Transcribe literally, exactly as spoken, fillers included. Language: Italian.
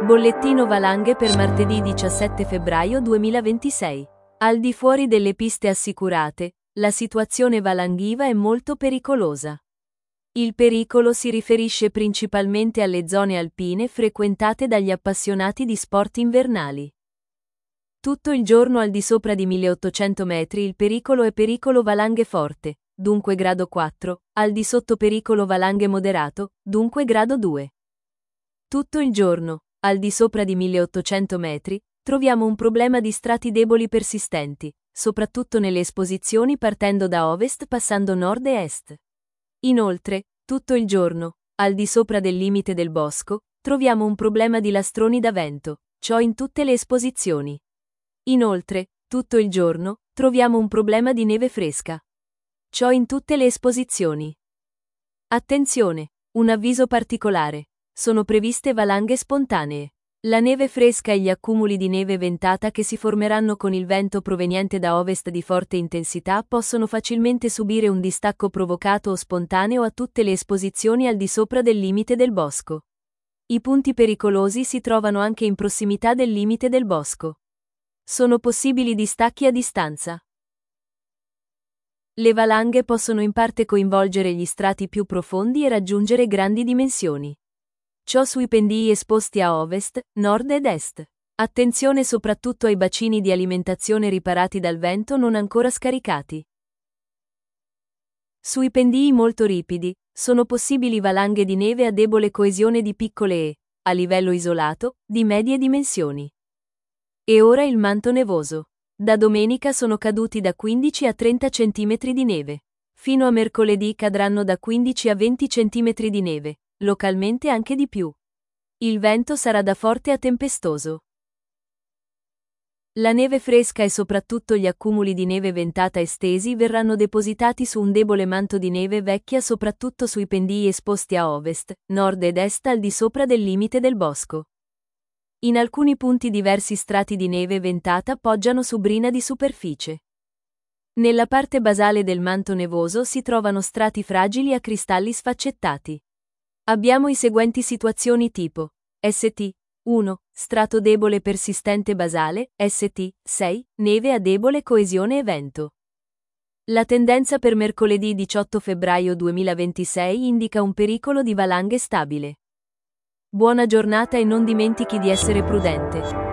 Bollettino valanghe per martedì diciassette febbraio duemilaventisei. Al di fuori delle piste assicurate, la situazione valanghiva è molto pericolosa. Il pericolo si riferisce principalmente alle zone alpine frequentate dagli appassionati di sport invernali. Tutto il giorno al di sopra di milleottocento metri il pericolo è pericolo valanghe forte, dunque grado quattro, al di sotto pericolo valanghe moderato, dunque grado due. Tutto il giorno, al di sopra di milleottocento metri, troviamo un problema di strati deboli persistenti, soprattutto nelle esposizioni partendo da ovest passando nord e est. Inoltre, tutto il giorno, al di sopra del limite del bosco, troviamo un problema di lastroni da vento, ciò in tutte le esposizioni. Inoltre, tutto il giorno, troviamo un problema di neve fresca. Ciò in tutte le esposizioni. Attenzione! Un avviso particolare. Sono previste valanghe spontanee. La neve fresca e gli accumuli di neve ventata che si formeranno con il vento proveniente da ovest di forte intensità possono facilmente subire un distacco provocato o spontaneo a tutte le esposizioni al di sopra del limite del bosco. I punti pericolosi si trovano anche in prossimità del limite del bosco. Sono possibili distacchi a distanza. Le valanghe possono in parte coinvolgere gli strati più profondi e raggiungere grandi dimensioni. Ciò sui pendii esposti a ovest, nord ed est. Attenzione soprattutto ai bacini di alimentazione riparati dal vento non ancora scaricati. Sui pendii molto ripidi, sono possibili valanghe di neve a debole coesione di piccole e, a livello isolato, di medie dimensioni. E ora il manto nevoso. Da domenica sono caduti da quindici a trenta centimetri di neve. Fino a mercoledì cadranno da quindici a venti centimetri di neve. Localmente anche di più. Il vento sarà da forte a tempestoso. La neve fresca e soprattutto gli accumuli di neve ventata estesi verranno depositati su un debole manto di neve vecchia soprattutto sui pendii esposti a ovest, nord ed est al di sopra del limite del bosco. In alcuni punti diversi strati di neve ventata poggiano su brina di superficie. Nella parte basale del manto nevoso si trovano strati fragili a cristalli sfaccettati. Abbiamo i seguenti situazioni tipo S T uno. Strato debole persistente basale, S T sei. Neve a debole coesione e vento. La tendenza per mercoledì diciotto febbraio duemilaventisei indica un pericolo di valanghe stabile. Buona giornata e non dimentichi di essere prudente.